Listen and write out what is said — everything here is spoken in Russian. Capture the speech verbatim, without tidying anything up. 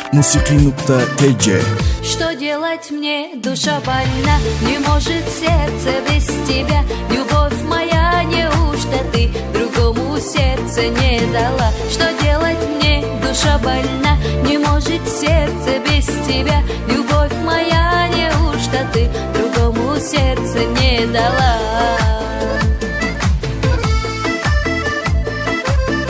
musiqi nuqta tj. Что делать мне, душа больна, не может сердце без тебя. Любовь моя, неужто ты другому сердце не дала? Что делать мне, душа больна, не может сердце без тебя. Любовь моя, неужто ты другому сердце не дала?